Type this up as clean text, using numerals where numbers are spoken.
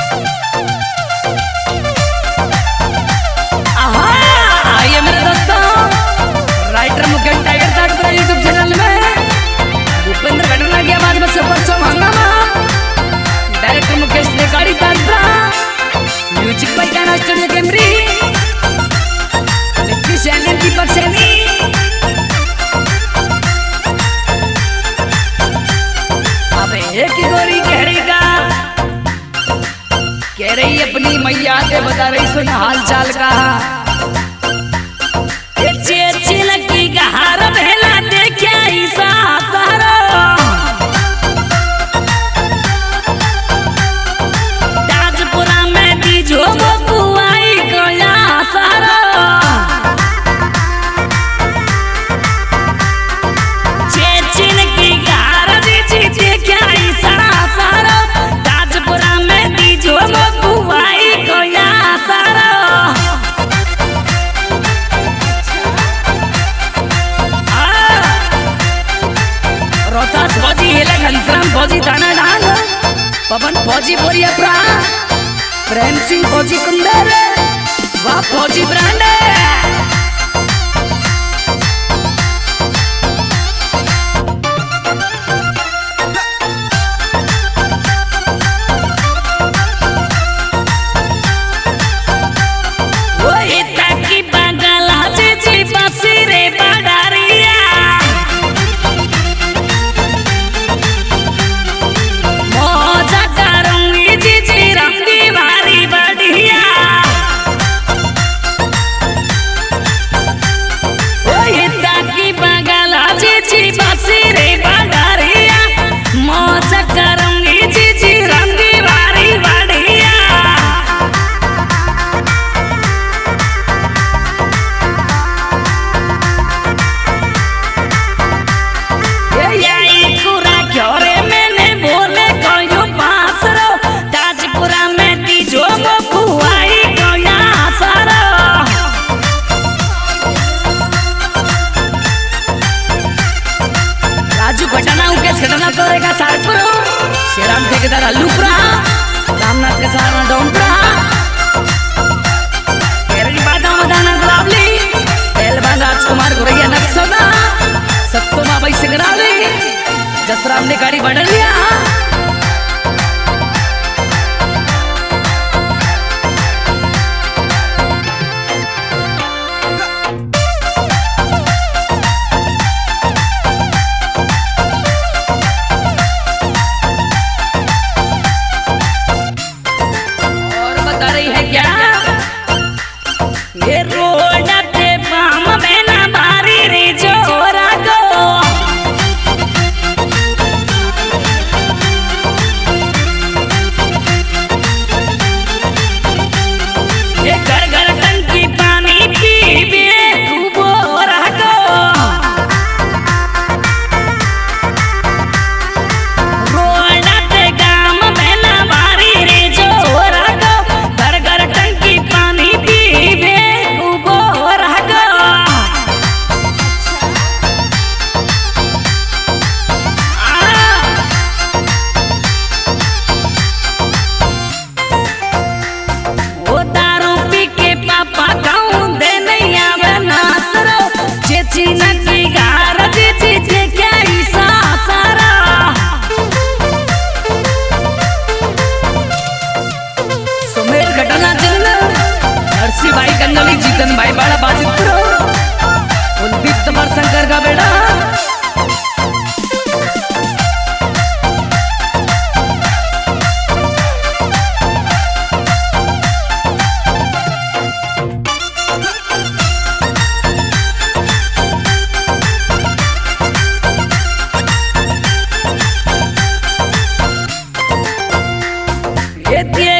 कह रही अपनी मैया से बता रही सुन हाल चाल का लकी का हार भेला देखा ईसा ताजपुरा में दीजो बुआई गया सारा लकी का हार दीजी देखा ईसा सारा ताजपुरा में दीजो बुआई गया सारा रोहतास फौजी हेला घनश्याम फौजी थाना डांग पवन फौजी बोरिया प्रा प्रेम सिंह फौजी कुंदर वाह फौजी ब्रांड वो इतना की बंगाला जी बसी रे बडारिया बसी रे बडारिया मौज करूंगी जी रंगी बारी बढ़िया यही कुरा क्योरे मैंने बोले कोई पास रो ताजपुरा में दीजो बुआई गया सारा राजू घटना उनके छटना तोरेगा सारपुरो शेराम ठेकेदार हल्लूपुरा रामनाथ के सारा डोंपुरा केरली बादा मदाना गुलाबली पहलवान राजकुमार गुरैया नक्सोदा सत्तो बाबाई सिंगरावली जसराम ने गाड़ी बढ़ लिया ये रोड पे बाम बेना बारी रे जोरा गो ये घर घर टंकी पानी पीबे खूबो रगो रोड पे गाम बेना बारी रे जोरा गो घर घर टंकी पानी पीबे भाई कंगली जीतन भाई बड़ा बाजितपुर कुलदीप तमर शंकर का बेटा ये